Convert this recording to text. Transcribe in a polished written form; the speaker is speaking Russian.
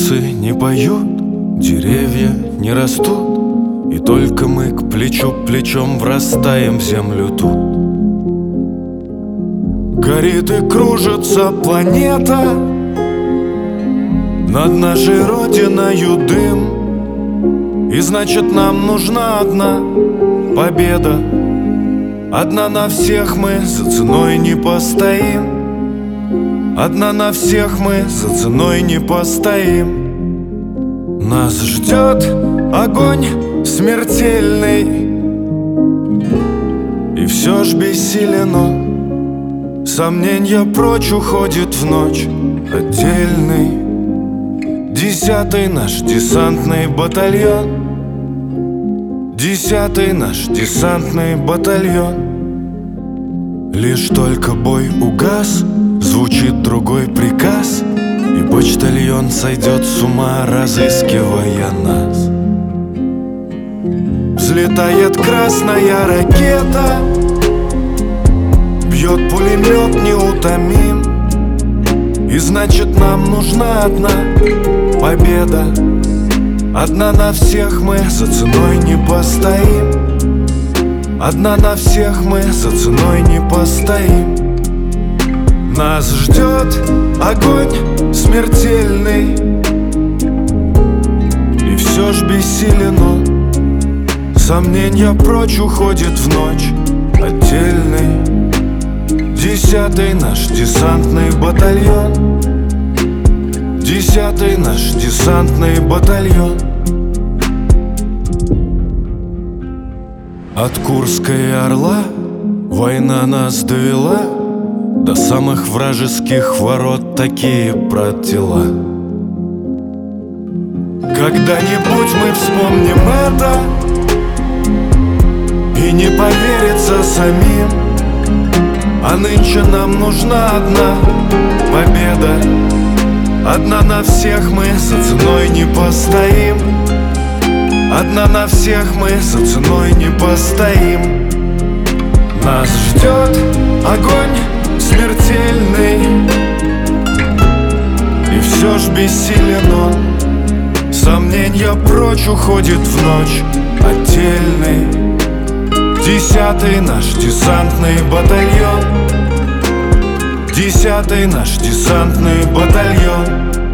Птицы не поют, деревья не растут, и только мы к плечу плечом врастаем в землю тут. Горит и кружится планета, над нашей родиною дым. И значит нам нужна одна победа. Одна на всех мы за ценой не постоим. Одна на всех мы за ценой не постоим. Нас ждет огонь смертельный, и все ж бессилен он. Сомненья прочь уходит в ночь отдельный. 10-й наш десантный батальон. 10-й наш десантный батальон. Лишь только бой угас, звучит другой приказ, и почтальон сойдет с ума, разыскивая нас. Взлетает красная ракета, бьет пулемет неутомим. И значит нам нужна одна победа. Одна на всех мы за ценой не постоим. Одна на всех мы за ценой не постоим. Нас ждет огонь смертельный, и все ж бессилен он. Сомненья прочь уходит в ночь отдельный. 10-й наш десантный батальон. 10-й наш десантный батальон. От Курской Орла война нас довела до самых вражеских ворот такие протела. Когда-нибудь мы вспомним это, и не поверится самим. А нынче нам нужна одна победа. Одна на всех мы за ценой не постоим. Одна на всех мы за ценой не постоим. Нас ждет огонь смертельный, и все ж бессилен он. Сомненья прочь уходит в ночь отдельный. 10-й наш десантный батальон. 10-й наш десантный батальон.